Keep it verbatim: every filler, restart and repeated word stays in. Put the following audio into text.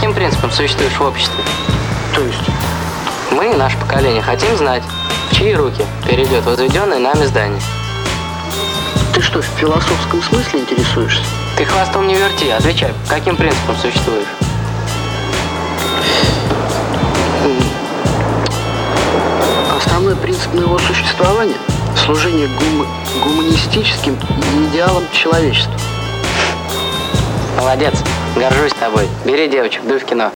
каким принципам существуешь в обществе? То есть? Мы, наше поколение, хотим знать, в чьи руки перейдет возведенное нами здание. Ты что, в философском смысле интересуешься? Ты хвостом не верти, отвечай, по каким принципам существуешь? Основной принцип моего существования – служение гум... гуманистическим идеалам человечества. Молодец, горжусь тобой. Бери девочек, дуй в кино.